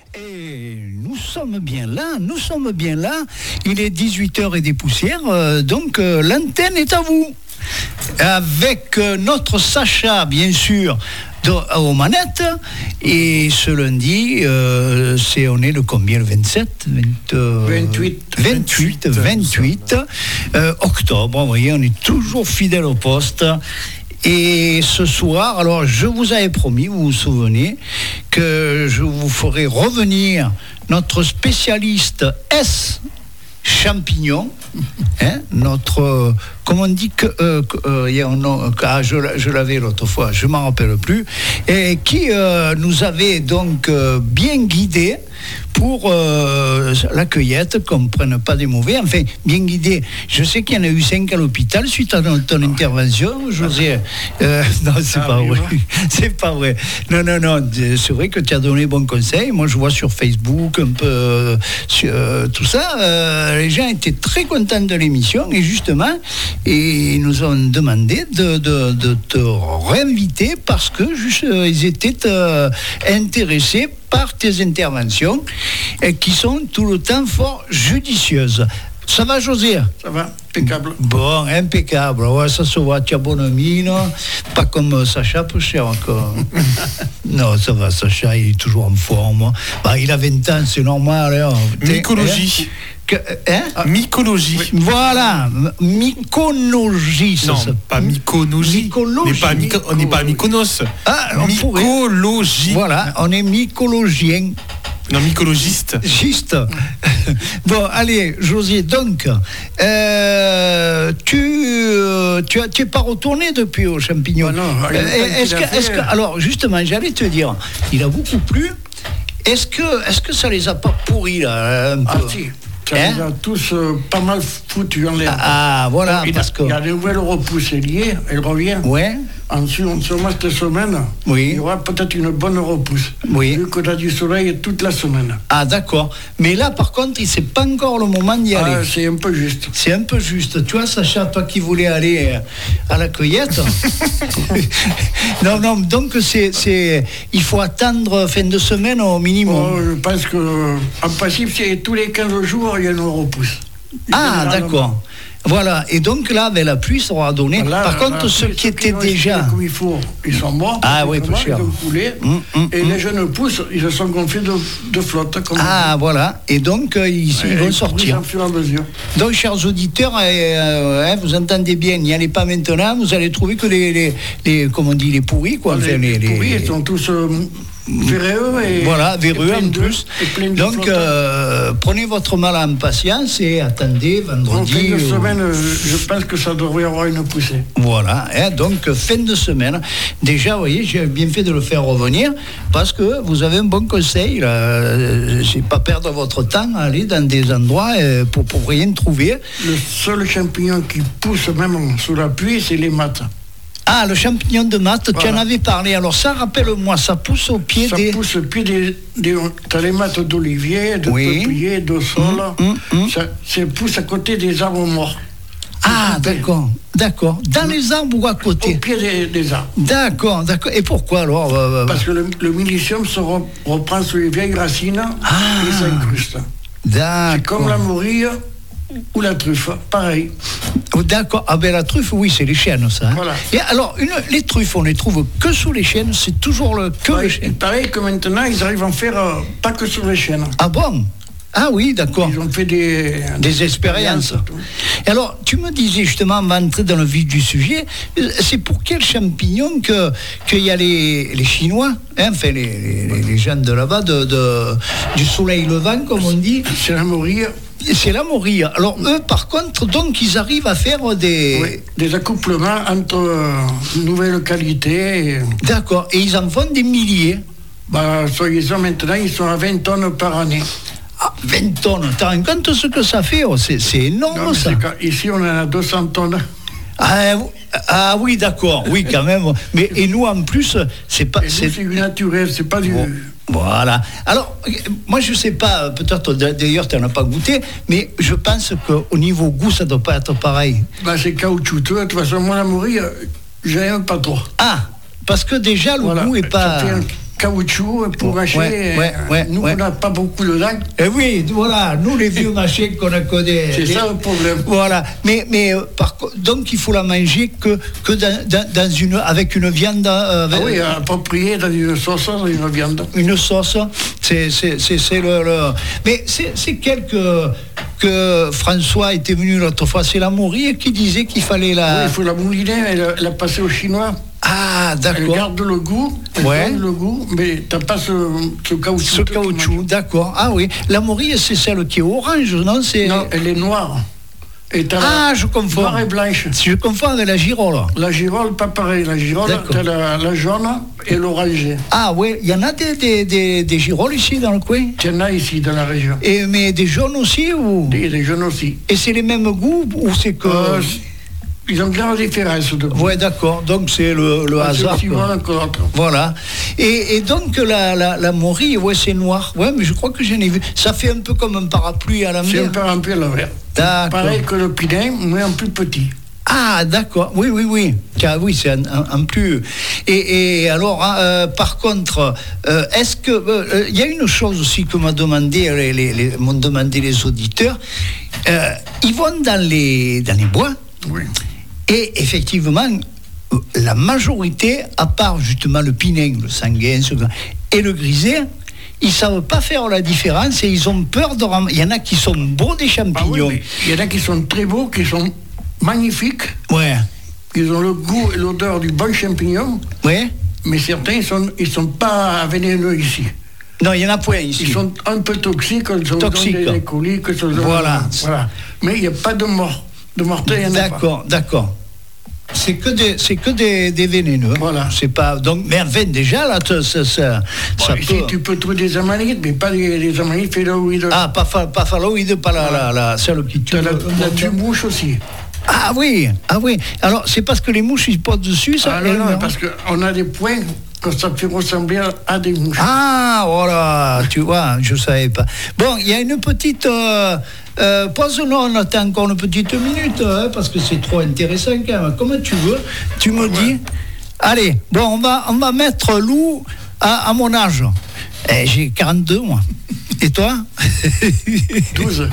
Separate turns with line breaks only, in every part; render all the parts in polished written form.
Et nous sommes bien là. Il est 18h et des poussières, donc l'antenne est à vous. Avec notre Sacha, bien sûr, aux manettes. Et ce lundi, on est le combien, le 27 28 octobre. Vous voyez, on est toujours fidèle au poste. Et ce soir, alors je vous avais promis, vous vous souvenez, que je vous ferai revenir notre spécialiste S champignon, notre, comment on dit je l'avais l'autre fois, je m'en rappelle plus, et qui nous avait donc bien guidé pour la cueillette, qu'on ne prenne pas des mauvais, enfin, bien guidé. Je sais qu'il y en a eu 5 à l'hôpital suite à ton intervention, José. Non, c'est pas vrai. C'est pas vrai. Non, c'est vrai que tu as donné bon conseil. Moi, je vois sur Facebook un peu tout ça. Les gens étaient très contents de l'émission et justement, ils nous ont demandé de te réinviter parce que ils étaient intéressés par tes interventions qui sont tout le temps fort judicieuses. Ça va, José?
Ça va, impeccable.
Bon, impeccable. Ouais, ça se voit, tu as bonne mine. Pas comme Sacha, peu cher encore. Non, ça va, Sacha, il est toujours en forme. Bah, il a 20 ans, c'est normal. Alors.
Mycologie. Mycologie.
Voilà, myconologie.
Non, pas myconologie. On n'est pas à Mykonos. Mycologie.
Voilà, on est mycologien.
Non, mycologiste.
Juste. Bon, allez, José, donc, tu n'es pas retourné depuis au champignon.
Non,
alors, justement, j'allais te dire, il a beaucoup plu. Est-ce que ça les a pas pourris, là, un peu?
Si. Ça les a tous pas mal foutus en l'air.
Ah, voilà, parce que...
Il y a des nouvelles repousses liées, elle revient.
Ouais.
Ensuite, cette semaine,
oui.
Il y aura peut-être une bonne repousse.
Oui.
Vu qu'on a du soleil toute la semaine.
Ah, d'accord. Mais là, par contre, c'est pas encore le moment d'y aller.
C'est un peu juste.
C'est un peu juste. Tu vois, Sacha, toi qui voulais aller à la cueillette. Non, donc il faut attendre fin de semaine au minimum.
Je pense qu'en principe, c'est tous les 15 jours, il y a une repousse.
Ah, d'accord. Voilà, et donc là, avec la pluie, ça aura donné.
Là,
par contre, ceux qui étaient déjà...
Comme il faut, ils sont morts.
Ah oui, peu cher.
Ils ont coulé. Et les jeunes pousses, ils se sont gonflés de flotte.
Voilà. Et donc, ils vont sortir.
Au fur et à mesure.
Donc, chers auditeurs, vous entendez bien, n'y allez pas maintenant, vous allez trouver que les comme on dit, les pourris, quoi.
Les pourris, ils sont tous... véreux et
véreux en plus. Donc prenez votre mal en patience et attendez vendredi.
En fin de semaine, je pense que ça devrait avoir une poussée.
Voilà, donc fin de semaine. Déjà, vous voyez, j'ai bien fait de le faire revenir parce que vous avez un bon conseil. C'est pas perdre votre temps à aller dans des endroits pour rien trouver.
Le seul champignon qui pousse même sous la pluie, c'est les mates.
Ah, le champignon de matte, voilà. Tu en avais parlé. Alors ça, rappelle-moi, ça pousse au pied des...
Ça pousse au pied des... T'as les mattes d'olivier, de peuplier, de saule. Ça pousse à côté des arbres morts.
Ah, d'accord. Dans les arbres ou à côté?
Au pied des arbres.
D'accord. Et pourquoi alors
Parce que le milicium se reprend sur les vieilles racines et s'incruste.
D'accord.
C'est comme la morille ou la truffe, pareil.
D'accord. Ah ben la truffe, oui, c'est les chênes, ça.
Voilà.
Et alors, les truffes, on les trouve que sous les chênes, c'est toujours les chênes.
Pareil que maintenant, ils arrivent à en faire pas que sur les chênes.
Ah bon? Ah oui, d'accord.
Ils ont fait des
expériences. Et alors, tu me disais justement, avant d'entrer dans le vif du sujet, c'est pour quel champignon qu'il y a les Chinois, enfin les gens de là-bas, du soleil levant, comme on dit.
C'est la morille.
C'est la morille. Alors eux, par contre, donc ils arrivent à faire des
accouplements entre nouvelles qualités.
D'accord. Et ils en font des milliers.
Soi-disant maintenant, ils sont à 20 tonnes par année.
Ah, 20 tonnes. T'as en compte ce que ça fait? C'est énorme, ça.
Ici, on en a 200 tonnes.
Ah oui, d'accord. Oui, quand même. Mais et nous, en plus, c'est pas...
C'est du naturel, c'est pas du...
Voilà. Alors, moi, je sais pas, peut-être, d'ailleurs, tu n'en as pas goûté, mais je pense qu'au niveau goût, ça ne doit pas être pareil.
C'est caoutchouteux. De toute façon, moi, la morille, j'aime pas trop.
Ah, parce que déjà, le goût n'est pas...
caoutchouc pour mâcher. Nous, on n'a pas beaucoup de dents.
Et oui, voilà, nous les vieux machins qu'on a connus.
C'est ça le problème.
Voilà, mais par contre, donc il faut la manger que avec une viande.
Oui, appropriée dans une sauce, dans une viande.
Une sauce, c'est le. Mais c'est que François était venu l'autre fois, c'est la Maury qui disait qu'il fallait la.
Oui, il faut la mouliner, elle la passer au chinois.
Ah, d'accord.
Elle garde le goût, le goût, mais t'as pas ce caoutchouc.
Ce caoutchouc, d'accord. Ah oui, la Maury, c'est celle qui est orange, non?
Non, elle est noire.
Je confonds.
Noire et blanche.
Je confonds avec la girole.
La girole, pas pareil. La girole, t'as la jaune et l'oranger.
Ah oui, il y en a des girolles ici dans le coin?
Il y en a ici dans la région.
Mais des jaunes aussi ou?
Des jaunes aussi.
Et c'est les mêmes goûts ou c'est que...
Ils ont grande différence de goût.
Oui, d'accord. Donc c'est le hasard. Voilà. Et donc la Maury, c'est noir. Oui, mais je crois que j'en ai vu. Ça fait un peu comme un parapluie à l'envers.
C'est un parapluie à l'envers. Pareil que le Pinay, mais en plus petit.
Ah, d'accord. Oui. Car oui, c'est un plus. Et alors, par contre, est-ce que il y a une chose aussi que m'ont demandé les auditeurs. Ils vont dans les bois.
Oui.
Et effectivement, la majorité, à part justement le pinay, le sanguin et le griset, ils ne savent pas faire la différence et ils ont peur de ramasser. Il y en a qui sont beaux des champignons.
Il y en a qui sont très beaux, qui sont magnifiques.
Ouais.
Ils ont le goût et l'odeur du bon champignon.
Ouais.
Mais certains, ils sont pas vénéneux ici.
Non, il y en a point ici.
Ils sont un peu toxiques,
toxiques.
Des coliques,
voilà.
Mais il n'y a pas de mort. De mortel, il n'y en a pas.
D'accord. C'est que des vénéneux.
Voilà.
C'est pas donc. Mais enfin, déjà là, ça
ici, tu peux trouver des amanites, mais pas des amanites phalloïdes.
Ah, pas phalloïdes, pas la celle qui tue.
La tue-mouche aussi.
Ah oui. Alors c'est parce que les mouches ils posent dessus, ça.
Non, parce qu'on a des points que ça fait ressembler à des mouches.
Ah, voilà, tu vois, je savais pas. Bon, il y a une petite. Pose-nous, on attend encore une petite minute, parce que c'est trop intéressant quand même. Comment tu veux, tu me dis. Allez, bon, on va mettre Lou à mon âge. J'ai 42, moi. Et toi?
12.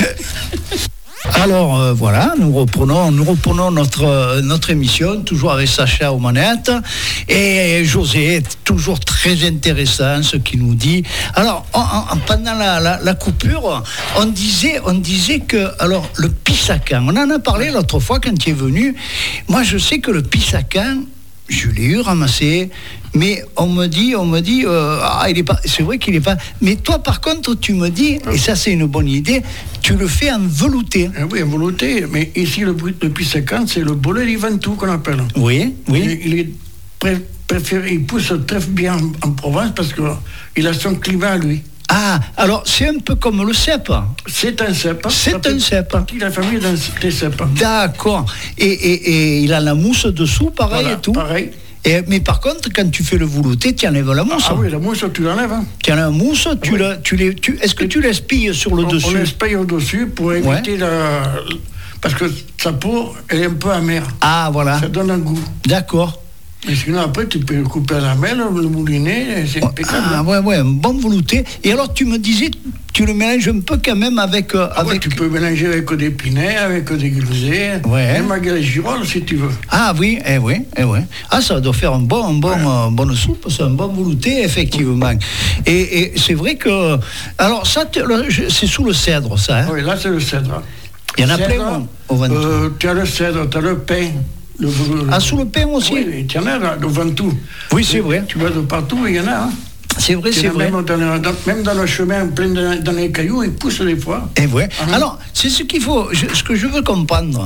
Alors voilà, nous reprenons notre émission, toujours avec Sacha aux manettes, et José, toujours très intéressant ce qu'il nous dit. Alors, pendant la coupure, on disait que, alors, le pissacan, on en a parlé l'autre fois quand tu es venu. Moi, je sais que le pissacan, je l'ai eu ramassé, mais on me dit, il est pas. C'est vrai qu'il est pas. Mais toi, par contre, tu me dis, et ça c'est une bonne idée, tu le fais en velouté.
Oui, en velouté. Mais ici, le pissacan, c'est le bolet du Ventoux qu'on appelle.
Oui.
Il est préféré. Il pousse très bien en Provence parce qu'il a son climat à lui.
Ah, alors c'est un peu comme le cèpe.
C'est un cèpe.
C'est un cèpe.
Il a famille des cèpes.
D'accord. Et il a la mousse dessous, pareil, voilà, et tout.
Pareil.
Mais par contre, quand tu fais le velouté, tu enlèves la mousse.
Ah oui, la mousse, tu l'enlèves.
Tu enlèves la mousse, est-ce que tu l'espilles sur le dessus?
On l'espille au-dessus pour éviter parce que sa peau, elle est un peu amère.
Ah, voilà.
Ça donne un goût.
D'accord.
Et sinon, après, tu peux le couper à la main, le mouliner, c'est impeccable.
Ah, ouais, un bon velouté. Et alors, tu me disais, tu le mélanges un peu quand même avec...
Ouais, tu peux mélanger avec des pinais, avec des grisets, même avec les girolles, si tu veux.
Ah oui. Ah, ça doit faire une bonne soupe, c'est un bon velouté, effectivement. Et c'est vrai que... Alors, ça, c'est sous le cèdre, ça, hein?
Oui, là, c'est le cèdre.
Il y en a plein au Ventoux.
Tu as le cèdre, tu as le pain.
Sous le pain aussi?
Oui, il y en a là, devant tout.
Oui, c'est vrai.
Tu vas de partout, il y en a. Hein.
C'est vrai.
Même dans le chemin, plein dans les cailloux, ils poussent des fois.
Et ouais. Alors, c'est ce qu'il faut, ce que je veux comprendre.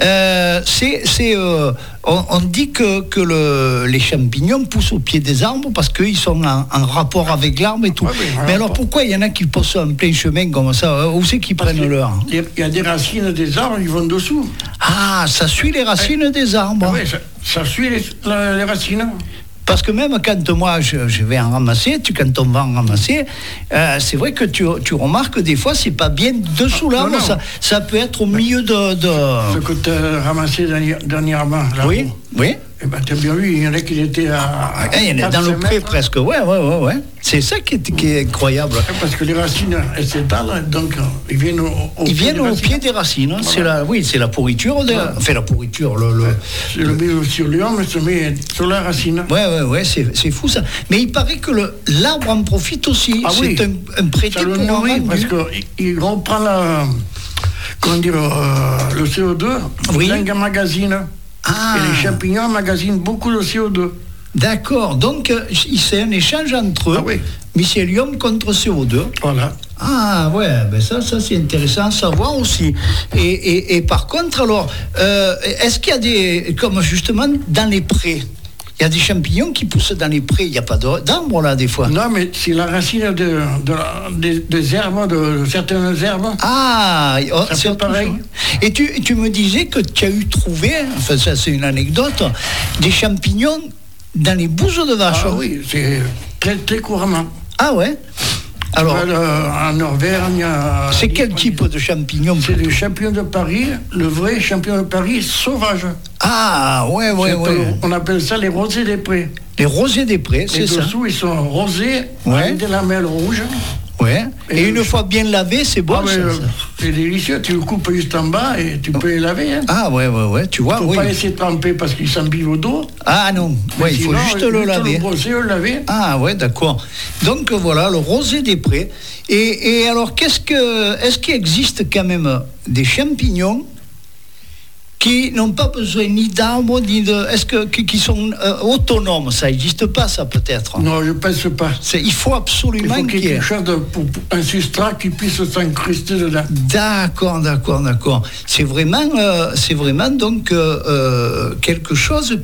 On dit que les champignons poussent au pied des arbres parce qu'ils sont en rapport avec l'arbre et tout. Mais alors, pourquoi il y en a qui poussent en plein chemin comme ça? Où c'est qu'ils prennent leur?
Il y a des racines des arbres, ils vont dessous.
Ah, ça suit les racines des arbres.
Oui, ça suit les racines.
Parce que même quand moi je vais en ramasser, quand on va en ramasser, c'est vrai que tu remarques que des fois c'est pas bien dessous l'arbre, ça peut être au milieu de...
Ce que tu as ramassé dernièrement, là.
Oui.
Eh ben, tu as bien vu, il y en a qui étaient à
il y en a dans le pré presque, ouais. C'est ça qui est incroyable.
Parce que les racines, elles s'étalent, donc ils viennent
au pied des racines. Voilà. C'est la pourriture, enfin la pourriture.
C'est le met sur l'homme, se met sur la racine.
Ouais, c'est fou ça. Mais il paraît que l'arbre en profite aussi.
Ah,
c'est un prété
pour le nourrir, parce qu'il reprend le CO2, il magazine. Et les champignons magasinent beaucoup de CO2.
D'accord, donc c'est un échange entre eux, mycélium contre CO2.
Voilà.
Ah ouais, ben ça c'est intéressant à savoir aussi. Et par contre, alors, est-ce qu'il y a des, comme justement dans les prés, il y a des champignons qui poussent dans les prés, il n'y a pas d'arbres là des fois.
Non, mais c'est la racine des herbes, de certaines herbes.
Ah,
c'est pareil.
Et tu me disais que tu as trouvé, enfin ça c'est une anecdote, des champignons dans les bouses de vache.
Ah oui, c'est très très couramment.
Ah ouais. Alors,
en Auvergne.
C'est quel type de champignon?
C'est le champignon de Paris, le vrai champignon de Paris sauvage.
Ah ouais.
On appelle ça les rosés des prés.
Les rosés des prés, c'est ça.
Et dessous, ils sont rosés avec des lamelles rouges.
Ouais. Et une fois bien lavé, c'est bon.
C'est délicieux. Tu le coupes juste en bas et tu peux les laver. Hein.
Ah ouais. Tu vois.
Il ne faut pas laisser tremper parce qu'il s'embive au dos.
Ah non. Ouais, il faut juste le laver.
Le laver.
Ah ouais, d'accord. Donc voilà, le rosé des prés. Et alors, est-ce qu'il existe quand même des champignons qui n'ont pas besoin ni d'arbres, ni de... qui sont autonomes? Ça n'existe pas, ça, peut-être?
Non, je ne pense pas.
Il faut absolument
qu'il y ait quelque chose pour un substrat qui puisse s'incruster dedans.
D'accord. C'est vraiment donc quelque chose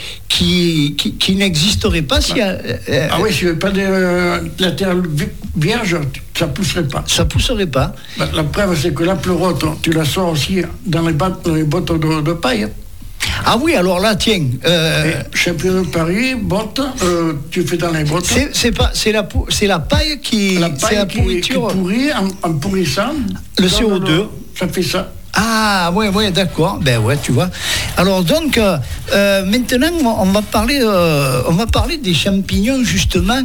qui n'existerait pas si...
Ah oui, s'il n'y avait pas de la terre vierge, ça ne pousserait pas.
Ça ne pousserait pas.
La preuve, c'est que la pleurote, tu la sors aussi dans les bottes de paille.
Ah oui, alors là, tiens.
Champion de Paris, bottes, tu fais dans les bottes.
C'est la paille qui.
La paille qui pourrit en pourrissant.
Le CO2.
Ça fait ça.
Ah ouais, d'accord. Ben ouais, tu vois. Alors donc, maintenant, on va parler des champignons justement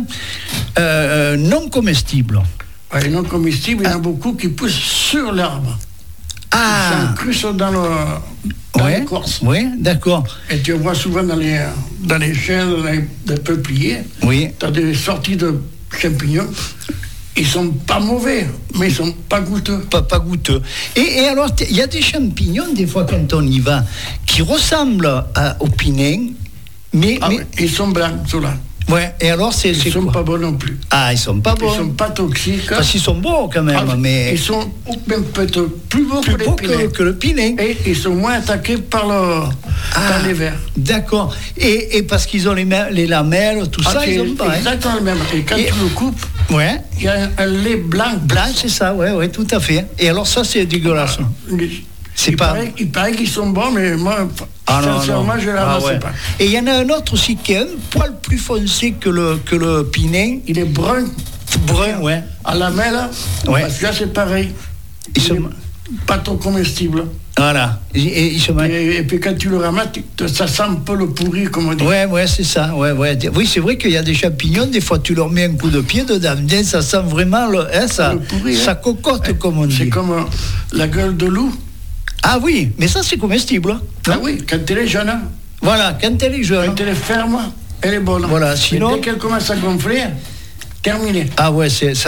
non comestibles.
Ouais, non comestibles, il y en a beaucoup qui poussent sur l'arbre. Ils s'incrustent dans l'écorce.
Oui, d'accord.
Et tu vois souvent dans les chênes, dans les peupliers, tu as des sorties de champignons. Ils sont pas mauvais, mais ils sont pas goûteux.
Pas goûteux. Et alors, il y a des champignons, des fois, quand on y va, qui ressemblent au pinène, mais...
ils sont blancs, ceux-là.
Ouais, et alors
ils ne sont pas bons non plus.
Ah, ils sont pas bons.
Ils sont pas toxiques.
Parce qu'ils sont beaux quand même, mais...
Ils sont même peut-être plus beaux
que le pinène.
Et ils sont moins attaqués par les vers.
D'accord. Et parce qu'ils ont les lamelles, tout ça, ils ont pas.
Exactement le même. Et quand tu le coupes, il y a un lait blanc.
Blanc, c'est ça, ouais, tout à fait. Et alors ça, c'est dégueulasse.
Il paraît qu'ils sont bons, mais moi, sincèrement, je ne les ramasse pas.
Et il y en a un autre aussi qui est un poil plus foncé que le pinène.
Il est brun.
Ouais.
À lamelle, parce que là, c'est pareil. Il n'est pas trop comestible.
Voilà.
Et puis quand tu le ramasses, ça sent un peu le pourri, comme on dit.
Ouais, c'est ça. Ouais. Oui, c'est vrai qu'il y a des champignons, des fois tu leur mets un coup de pied dedans, ça sent vraiment le pourri, ça cocotte, comme on dit.
C'est comme la gueule de loup.
Ah oui, mais ça c'est comestible.
Ah oui, quand elle est jeune.
Voilà, quand elle est jeune.
Quand elle est ferme, elle est bonne.
Voilà, sinon...
Dès qu'elle commence à gonfler, terminé.
Ah ouais, ça sent...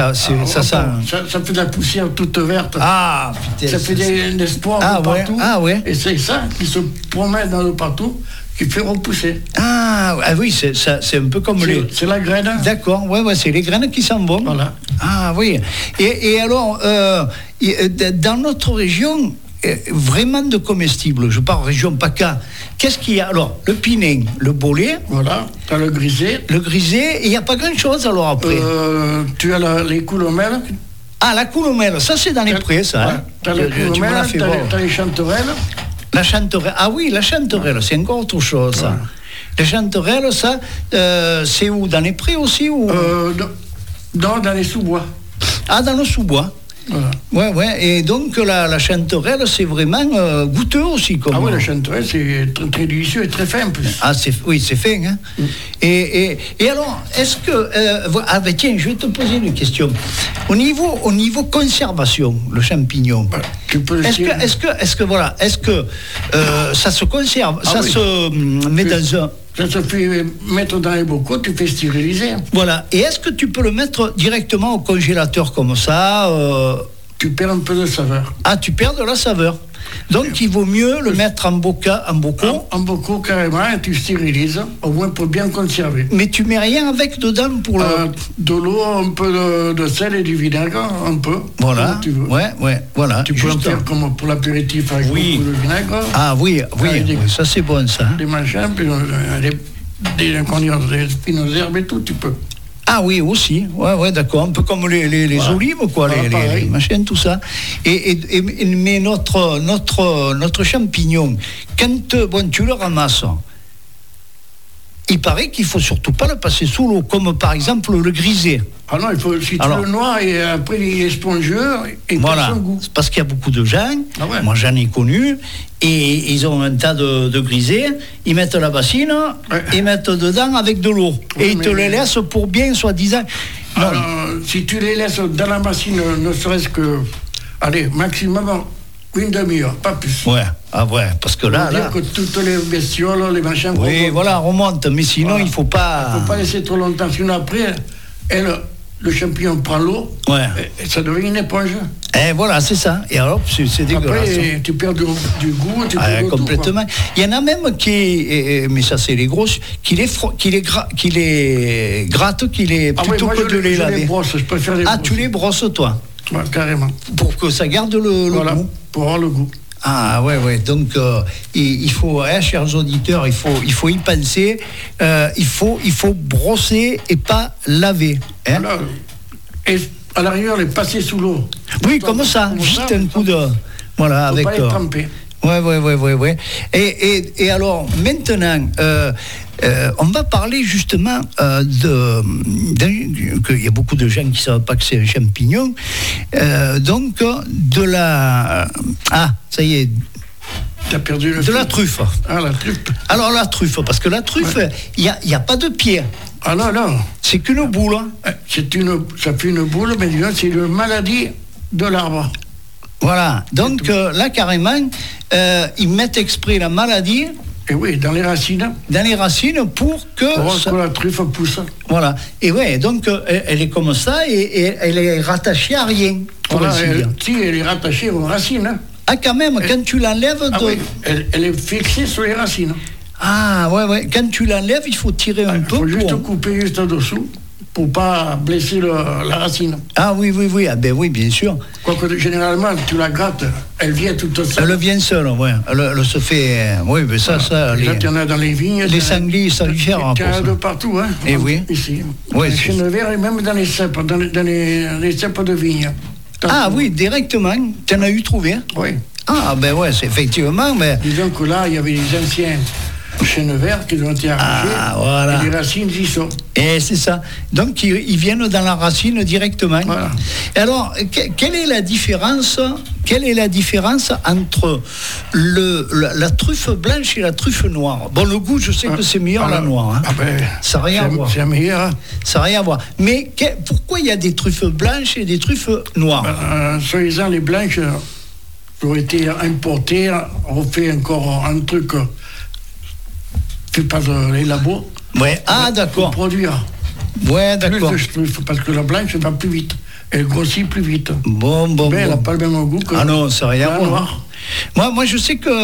Ça fait de la poussière toute verte.
Ah, putain.
Ça fait des spores de partout.
Ah ouais.
Et c'est ça qui se promène de partout, qui fait repousser.
Ah oui, c'est un peu comme
C'est la graine.
D'accord, ouais, c'est les graines qui s'en vont.
Voilà.
Ah oui. Et alors, dans notre région... vraiment de comestibles, je parle région PACA. Qu'est-ce qu'il y a? Alors, le pinène, le bolet.
Voilà, tu as le grisé.
Et il n'y a pas grand-chose alors après.
Tu as les coulomelles.
Ah, la coulomelle, ça c'est dans les prés, ça.
Ouais. Tu as les coulomelles, tu as les chanterelles.
La chanterelle, ah oui, la chanterelle, c'est encore autre chose. Ouais. La chanterelle, ça, c'est où? Dans les prés aussi ou...
Non, dans les sous-bois.
Ah, dans le sous-bois.
Voilà.
Ouais. Et donc la chanterelle, c'est vraiment goûteux aussi.
Ah oui, la chanterelle, c'est très, très délicieux et très fin en plus.
Ah, c'est fin. Hein. Et alors, est-ce que... tiens, je vais te poser une question. Au niveau conservation, le champignon,
tu peux
est-ce que ça se conserve, se met dans un...
Ça se fait mettre dans les bocaux, tu fais stériliser.
Voilà. Et est-ce que tu peux le mettre directement au congélateur comme ça
Tu perds un peu de saveur.
Ah, tu perds de la saveur. Donc, il vaut mieux le mettre en bocaux.
En bocaux, carrément, et tu stérilises, au moins pour bien conserver.
Mais tu mets rien avec dedans pour
de l'eau, un peu de sel et du vinaigre, un peu.
Voilà.
Tu veux.
Ouais, voilà.
Tu peux en faire comme pour l'apéritif avec beaucoup de vinaigre.
Ah oui, ça c'est bon ça.
Des machins, puis des fines herbes et tout, tu peux.
Ah oui, aussi, ouais, d'accord, un peu comme les olives, quoi, les machins, tout ça. Mais notre champignon, quand tu le ramasses, il paraît qu'il faut surtout pas le passer sous l'eau, comme par exemple le griser.
Ah non, si tu le noies et après il est spongieux et
voilà,
son goût.
Parce qu'il y a beaucoup de gens, moi j'en ai connu, et ils ont un tas de grisés, ils mettent la bassine, ils mettent dedans avec de l'eau, et ils te les laissent pour bien, soi-disant.
Alors, si tu les laisses dans la bassine, ne serait-ce que, maximum une demi-heure, pas plus.
Ouais, parce que là...
que toutes les bestioles, les machins...
Oui, remontent, mais sinon, il ne faut pas...
Il ne faut pas laisser trop longtemps, sinon après, le champignon prend l'eau, et ça devient une éponge.
Et voilà, c'est ça. Et alors, c'est dégueulasse.
Après, tu perds du goût, tu perds
complètement. Tout, il y en a même mais ça c'est les grosses, qui les grattent, plutôt que de les laver.
Je préfère les brosses.
Tu les brosses, toi?
Ouais, carrément.
Pour que ça garde le goût.
Pour avoir le goût.
Ah ouais. Donc il faut, chers auditeurs, il faut y penser. Il faut brosser et pas laver. Hein?
Voilà. Et à l'arrière, les passer sous l'eau.
Oui, comme ça. Juste un coup de... Voilà,
faut
avec...
pas les tremper.
Ouais. Et alors, maintenant, on va parler justement qu'il y a beaucoup de gens qui ne savent pas que c'est un champignon. Donc, de la... ça y est.
T'as perdu le
de la truffe.
Ah, la truffe.
Alors, la truffe, parce que la truffe, il n'y a pas de pied.
Ah non.
C'est qu'une boule.
Ça fait une boule, mais c'est une maladie de l'arbre.
Voilà, donc là carrément, ils mettent exprès la maladie.
Et oui, dans les racines.
Dans les racines pour que
la truffe pousse.
Voilà, et donc elle est comme ça et elle est rattachée à rien.
Voilà, elle est rattachée aux racines.
Ah quand même, quand tu l'enlèves...
elle est fixée sur les racines.
Ah ouais, quand tu l'enlèves, il faut tirer un peu.
Il faut juste couper juste en dessous. Pour pas blesser la racine.
Ah oui, oui, bien sûr.
Quoique généralement, tu la grattes, elle vient toute seule.
Elle vient seule, elle se fait... Oui, mais ça...
Là, il y en a dans les vignes.
Les sangliers salifères.
Il y en a de partout, hein.
Et oui.
Ici. Oui, les chênes verts et même dans les cèpes, dans les cèpes de vigne.
Oui, directement. Tu en as eu trouvé.
Oui.
C'est effectivement, mais...
Disons que là, il y avait les anciens chênes verts qui ont été arrachés.
Voilà.
Et les racines y sont.
Et c'est ça. Donc, ils viennent dans la racine directement.
Voilà.
Et alors, quelle est la différence entre la truffe blanche et la truffe noire? Bon, le goût, je sais que c'est meilleur la noire. Hein. Ça n'a rien à voir.
C'est meilleur. Hein.
Ça n'a rien à voir. Mais pourquoi il y a des truffes blanches et des truffes noires?
Soi-disant, les blanches ont été importées, on fait encore un truc... pas les labos.
Ouais. D'accord.
Pour produire.
Ouais, d'accord.
Parce que la blanche va plus vite. Elle grossit plus vite.
Bon.
Mais elle n'a pas le même goût que
non, ça n'a rien à voir. Moi, je sais que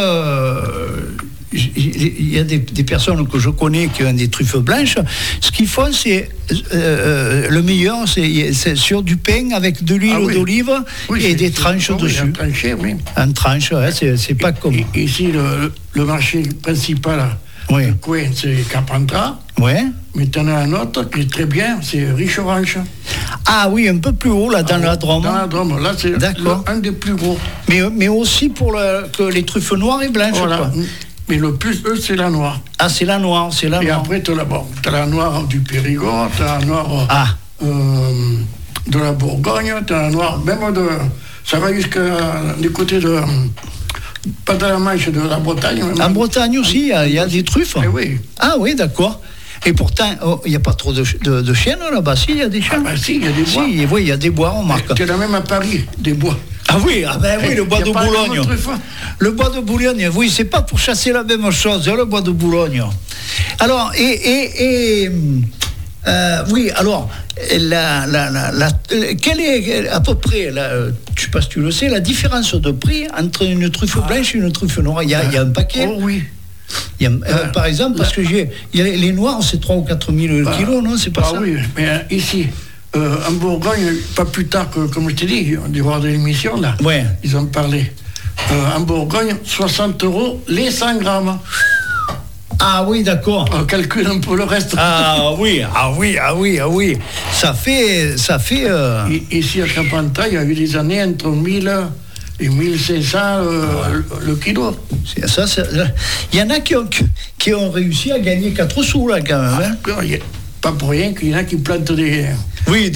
il y a des personnes que je connais qui ont des truffes blanches. Ce qu'ils font, c'est le meilleur, c'est sur du pain avec de l'huile d'olive et des tranches dessus. En tranche, c'est pas comme...
Ici, le marché principal... Le coin, c'est Carpentras.
Ouais.
Mais tu en as un autre qui est très bien, c'est Riche-Orange.
Ah oui, un peu plus haut, là, dans la Drôme.
Dans la Drôme, là, c'est un des plus gros.
Mais aussi pour que les truffes noires et blanches.
Voilà. Mais le plus, c'est la noire.
Ah, c'est la noire,
Et après, tu as la noire du Périgord, tu as la noire de la Bourgogne, tu as la noire même ça va jusqu'à du côté de... Pas de la Manche, de la Bretagne.
En Bretagne aussi, il y a des truffes.
Oui.
Ah oui, d'accord. Et pourtant, il n'y a pas trop de chênes là-bas. Si, il y a des chênes.
Ah ben si, il y a des bois.
Si, oui, il y a des bois, on marque.
Tu as même à Paris, des bois.
Ah oui, oui, le bois de Boulogne. Le bois de Boulogne, oui, c'est pas pour chasser la même chose, le bois de Boulogne. Alors, oui, alors, quelle est à peu près, je ne sais pas si tu le sais, la différence de prix entre une truffe blanche et une truffe noire? Il y a un paquet.
Oh oui.
Par exemple, parce que les noirs, c'est 3 ou 4 000 kilos, non? C'est pas ça?
Oui, mais ici, en Bourgogne, pas plus tard que, comme je t'ai dit, du voir de l'émission, là, ils en parlaient. En Bourgogne, 60 € les 100 grammes.
Ah oui, d'accord.
On calcule un peu le reste.
Ah oui. Ça fait.
Ici à Carpentras, il y a eu des années entre 1000 et 1500 le kilo.
Il y en a qui ont réussi à gagner 4 sous là quand même.
Pas pour rien qu'il y en a qui plantent des.
Oui,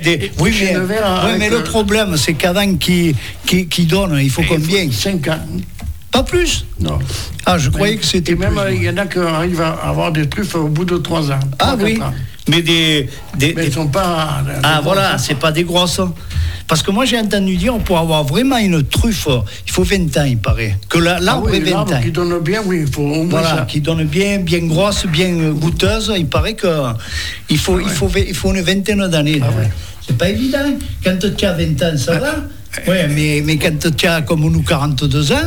mais le problème, c'est qu'avant qui donne, il faut combien?
5 ans.
Pas plus?
Non.
Ah, je croyais que c'était plus.
Même il y en a qui arrivent à avoir des truffes au bout de 3 ans.
Ah oui.
Ans.
Mais
mais elles ne sont pas.
Voilà, c'est pas des grosses. Parce que moi, j'ai entendu dire, pour avoir vraiment une truffe, il faut 20 ans, il paraît. Que l'arbre est 20 ans.
Qui donne bien, oui, il faut au moins ça.
Qui donne bien grosse, bien goûteuse. Il paraît qu'il faut une vingtaine d'années. Ah ouais. C'est pas évident. Quand tu as 20 ans, ça va. Oui, mais quand tu as comme nous 42 ans,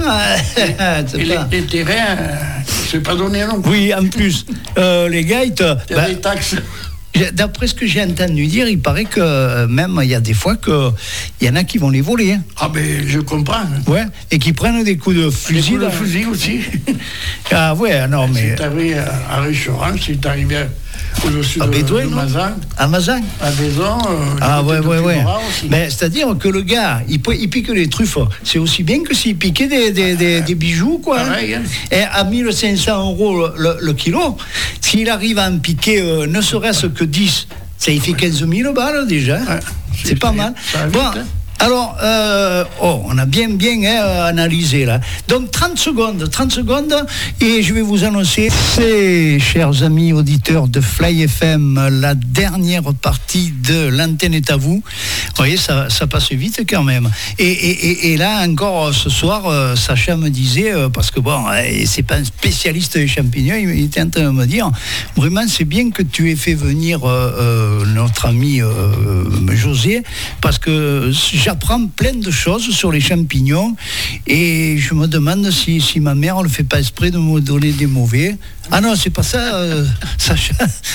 les terrains, c'est pas donné non.
Oui, en plus, les gars, ils te.
Il y a des taxes.
D'après ce que j'ai entendu dire, il paraît que même il y a des fois qu'il y en a qui vont les voler. Hein.
Ah ben je comprends.
Ouais, et qui prennent des coups de fusil.
Des coups de fusil aussi.
Ah ouais, non mais.
Si t'arrives à Richeran, si t'arrives au-dessus de Mazan.
À Mazan.
À Vaison.
Ouais. Mais c'est-à-dire que le gars, il pique les truffes. C'est aussi bien que s'il piquait des bijoux, quoi.
Pareil, hein.
Et à 1500 € le kilo, s'il arrive à en piquer ne serait-ce que 10, ça y fait 15 000 balles déjà. Ouais, c'est pas mal. Bon, hein. Alors, on a bien analysé là. Donc 30 secondes, et je vais vous annoncer, chers amis auditeurs de Fly FM, la dernière partie de l'antenne est à vous. Vous voyez, ça passe vite quand même. Et là encore ce soir, Sacha me disait, parce que bon, c'est pas un spécialiste des champignons, il était en train de me dire, vraiment c'est bien que tu aies fait venir notre ami José, parce que j'apprends plein de choses sur les champignons et je me demande si ma mère ne fait pas exprès de me donner des mauvais. Ah non, c'est pas ça, Sacha.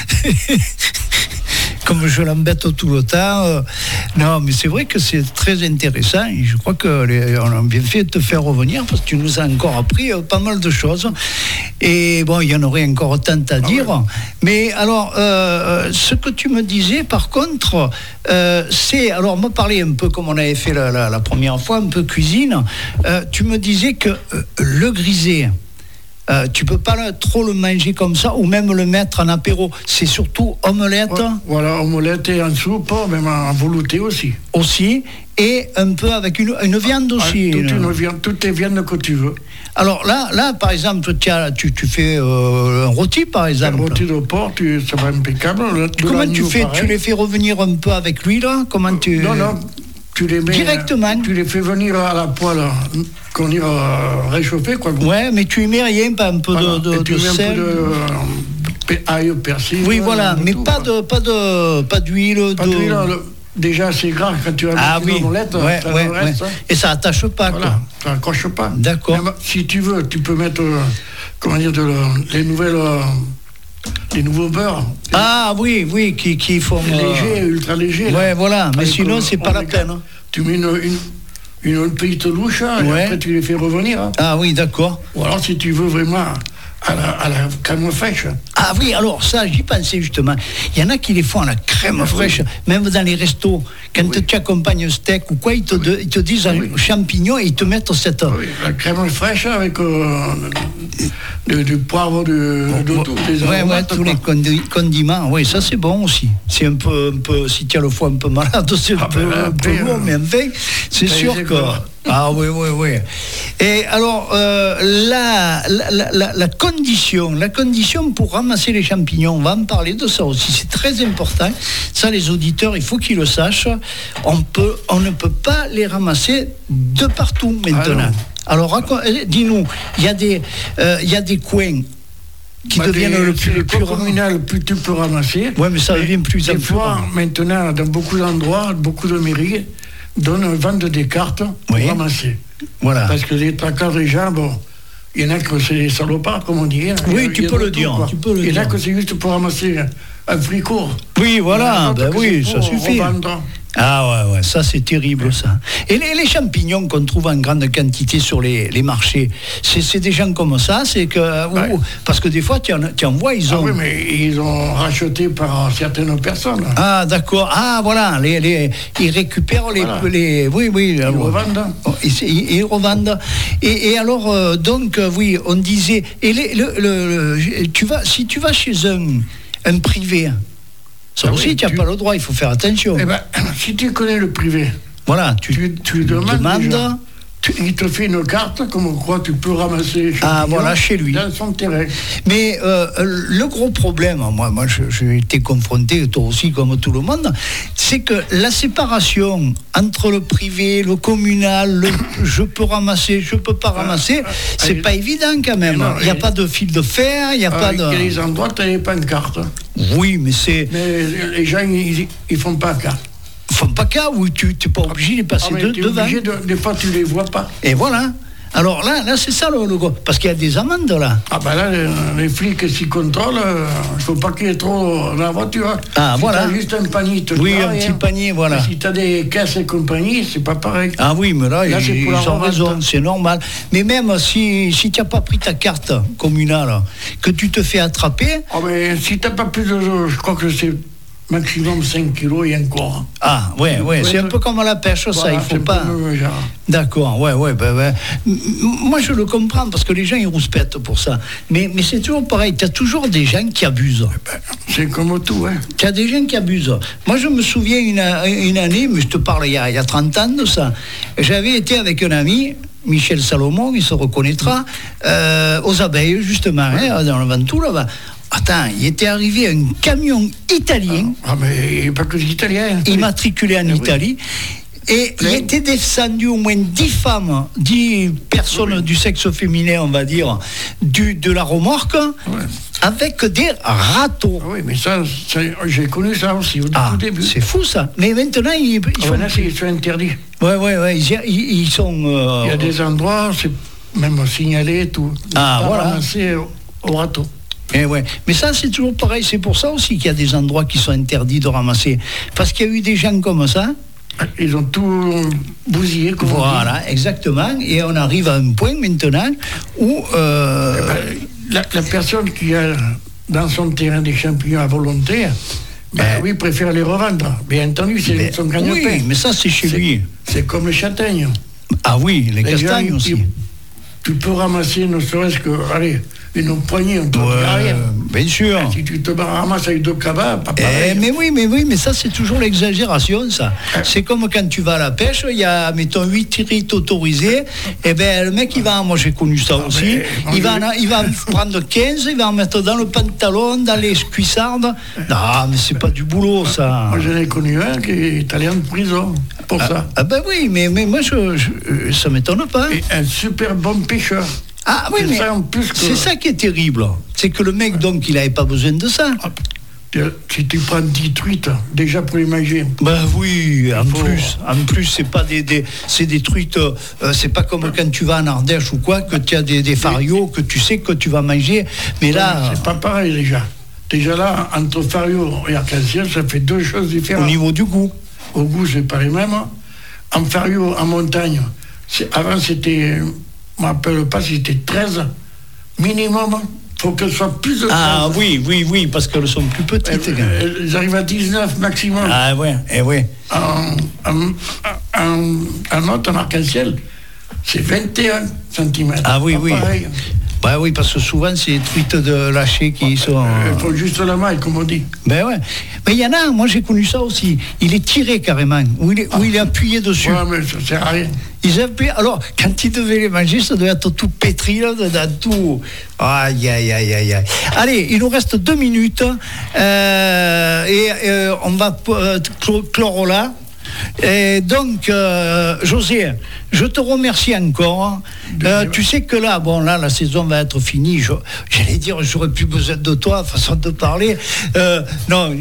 Comme je l'embête tout le temps. Non, mais c'est vrai que c'est très intéressant et je crois qu'on a bien fait de te faire revenir parce que tu nous as encore appris pas mal de choses. Et bon, il y en aurait encore tant à dire. Ouais. Mais alors, ce que tu me disais, par contre, c'est... Alors, me parler un peu comme on avait fait la première fois, un peu cuisine. Tu me disais que le grisé... tu peux pas trop le manger comme ça ou même le mettre en apéro. C'est surtout omelette. Ouais,
voilà, omelette et en soupe, même en velouté aussi.
Aussi, et un peu avec une viande aussi.
Toutes les viandes que tu veux.
Alors là par exemple, tu fais un rôti, par exemple.
Un rôti de porc, ça va impeccable.
Comment tu fais? Tu les fais revenir un peu avec l'huile? Comment tu...
Non. Tu les mets
directement.
Tu les fais venir à la poêle qu'on ira réchauffer, quoi.
Ouais, mais tu y mets rien, pas un peu de sel.
Un peu de ail, persil.
Oui, voilà, mais
tout,
pas d'huile.
Pas d'huile. Déjà, c'est grave quand tu as une omelette.
Ouais. Et ça attache pas,
voilà,
quoi.
Ça accroche pas.
D'accord.
Même, si tu veux, tu peux mettre, les nouveaux beurres.
Ah oui, qui font...
Léger, ultra léger.
Ouais, voilà, mais sinon, c'est pas la peine.
Tu mets une petite louche, et après tu les fais revenir.
Ah oui, d'accord.
Ou alors, si tu veux vraiment à la crème fraîche.
Ah oui, alors ça, j'y pensais justement. Il y en a qui les font à la crème fraîche, même dans les restos. Quand tu accompagnes un steak ou quoi, ils te disent champignons et ils te mettent cette...
Oui, la crème fraîche avec du poivre,
tous les condiments. Oui, ça c'est bon aussi. C'est un peu, si tu as le foie un peu malade, c'est un peu lourd, mais enfin, c'est sûr que... Ah oui. Et alors, la condition pour ramasser les champignons, on va en parler de ça aussi, c'est très important. Ça, les auditeurs, il faut qu'ils le sachent. On ne peut pas les ramasser de partout maintenant. Alors, dis-nous, il y a des coins qui deviennent le plus
communal, plus tu peux ramasser.
Oui, mais ça devient plus
des fois, maintenant, dans beaucoup d'endroits, beaucoup de mairies vendent des cartes pour ramasser. Voilà. Parce que les traqueurs des gens, il y en a que c'est des salopards, comme on dit.
Oui, tu peux le dire.
Il y en a que c'est juste pour ramasser un fricot.
Oui, voilà, ça suffit. Revendre. Ah ouais, ça c'est terrible ça. Et les champignons qu'on trouve en grande quantité sur les marchés, c'est des gens comme ça, c'est que parce que des fois tu en vois, ils ont.
Ah oui, mais ils ont racheté par certaines personnes.
Ah d'accord. Ah voilà, ils récupèrent les ils revendent. Ils revendent. Et alors donc oui, on disait si tu vas chez un privé. Ça aussi, tu n'as pas le droit, il faut faire attention.
Eh ben, si tu connais le privé,
voilà, tu demandes.
Il te fait une carte, comme quoi tu peux ramasser
chez lui.
Dans son terrain.
Mais le gros problème, moi j'ai été confronté, toi aussi comme tout le monde, c'est que la séparation entre le privé, le communal, je peux ramasser, je peux pas ramasser, c'est pas évident quand même. Il n'y a pas de fil de fer, il n'y a pas de...
Il y a des endroits où tu n'avais pas de carte.
Oui, mais c'est...
Mais les gens, ils font pas carte.
Font pas cas où tu n'es pas obligé de passer devant.
Des fois, tu les vois pas.
Et voilà. Alors là c'est ça le go. Parce qu'il y a des amendes là.
Ah ben là, les flics s'y contrôlent, il ne faut pas qu'il y ait trop dans la voiture.
Ah si voilà.
Si tu as juste un panier,
un petit panier, voilà.
Mais si tu as des caisses et compagnie, c'est pas pareil.
Ah oui, mais là ils ont raison, c'est normal. Mais même si tu n'as pas pris ta carte communale, que tu te fais attraper.
Ah mais si tu n'as pas plus de. Je crois que c'est. Maximum 5 kilos et encore.
Ah, ouais, c'est un peu comme la pêche, ça, il faut pas. D'accord, ouais. Moi, je le comprends parce que les gens, ils rouspètent pour ça. Mais c'est toujours pareil, tu as toujours des gens qui abusent.
C'est comme tout, hein.
Tu as des gens qui abusent. Moi, je me souviens une année, mais je te parle il y a 30 ans de ça. J'avais été avec un ami. Michel Salomon, il se reconnaîtra, aux abeilles, justement, dans le Ventoux, là-bas. Attends, il était arrivé un camion italien.
Ah, mais pas que les Italiens.
Immatriculé en Italie. Et il était descendu au moins 10 personnes du sexe féminin, on va dire, de la remorque, avec des râteaux.
Ah oui, mais ça j'ai connu ça aussi au tout début.
C'est fou ça. Mais maintenant, ils
sont interdits.
Ouais, ils sont...
Il y a des endroits, c'est même signalé, tout.
Ah, voilà.
Ramasser au râteau.
Mais ça c'est toujours pareil, c'est pour ça aussi qu'il y a des endroits qui sont interdits de ramasser, parce qu'il y a eu des gens comme ça.
Ils ont tout bousillé.
Voilà, exactement, et on arrive à un point maintenant où
la personne qui a dans son terrain des champignons à volonté, oui, préfère les revendre. Bien entendu, c'est son gagne-pain.
Oui, mais ça c'est chez lui.
C'est comme les châtaignes.
Ah oui, les castagnes aussi.
Tu peux ramasser ne serait-ce que, une poignée, on peut rien.
Bien sûr.
Si tu te ramasses avec 2 cabas, pas pareil.
Mais oui, ça c'est toujours l'exagération, ça. C'est comme quand tu vas à la pêche, il y a, mettons, 8 tirites autorisés, et bien le mec, moi j'ai connu ça aussi, il va prendre 15, il va en mettre dans le pantalon, dans les cuissardes. Non, mais c'est pas du boulot, ça.
Moi j'en ai connu un qui est allé en prison pour ça.
Ah ben oui, mais moi ça m'étonne pas.
Et un super bon pêcheur.
Ah oui, mais c'est ça qui est terrible. C'est que le mec, donc, il n'avait pas besoin de ça.
Si tu prends 10 truites, déjà pour les manger.
Ben oui, en plus, c'est pas c'est des truites, c'est pas comme quand tu vas en Ardèche ou quoi, que tu as des farios que tu sais que tu vas manger. Mais là.
C'est pas pareil déjà. Déjà là, entre fario et arc-en-ciel, ça fait 2 choses différentes.
Au niveau du goût.
Au goût, c'est pas les mêmes. En fario, en montagne, avant c'était. Je ne me rappelle pas si c'était 13 minimum faut qu'elles soient plus de
oui, parce qu'elles sont plus petites.
Elles arrivent à 19 maximum.
Ah ouais, oui.
Un autre arc-en-ciel, c'est 21 cm.
Ah oui, oui.
Pareil.
Bah oui, parce que souvent, c'est les truites de lâcher qui sont...
Il faut juste la maille, comme on dit.
Ben ouais. Mais il y en a, moi j'ai connu ça aussi. Il est tiré carrément, où il est appuyé dessus.
Ouais, mais ça sert à rien.
Alors, quand ils devaient les manger, ça devait être tout pétri, là, dans tout... Aïe. Allez, il nous reste 2 minutes. On va clore là. Et donc, José, je te remercie encore. Tu sais que là, la saison va être finie. J'allais dire, j'aurais plus besoin de toi, façon de parler. Non,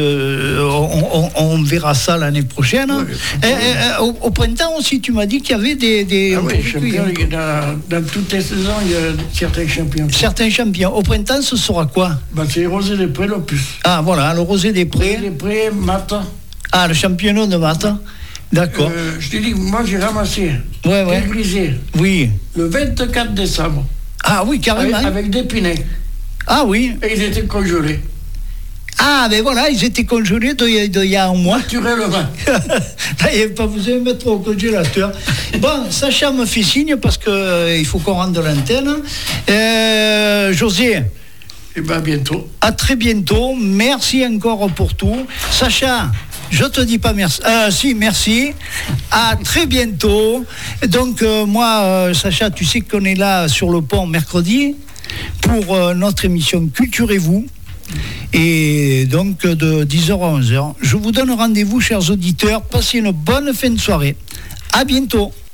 on verra ça l'année prochaine. Oui, au printemps aussi, tu m'as dit qu'il y avait des
champions. Dans toutes les saisons, il y a certains champions.
Certains champions. Au printemps, ce sera quoi?
C'est Rosé des Prés le plus.
Ah, voilà, le Rosé des Prés.
Rosé des Prés, matin.
Ah, le championnat de maths. D'accord.
Je te dis, moi j'ai ramassé.
Grisé. Oui.
Le 24 décembre.
Ah oui, carrément.
Avec des pinets.
Ah oui.
Et ils étaient congelés.
Ah, ben voilà, ils étaient congelés il y a un mois.
Naturellement.
Là, il n'y avait pas besoin de mettre au congélateur. Bon, Sacha me fait signe parce qu'il faut qu'on rentre de l'antenne. José.
Et bien, à bientôt.
À très bientôt. Merci encore pour tout. Sacha. Je te dis pas merci. Si, merci. À très bientôt. Donc, moi, Sacha, tu sais qu'on est là sur le pont mercredi pour notre émission Culturez-vous. Et donc, de 10h à 11h. Je vous donne rendez-vous, chers auditeurs. Passez une bonne fin de soirée. À bientôt.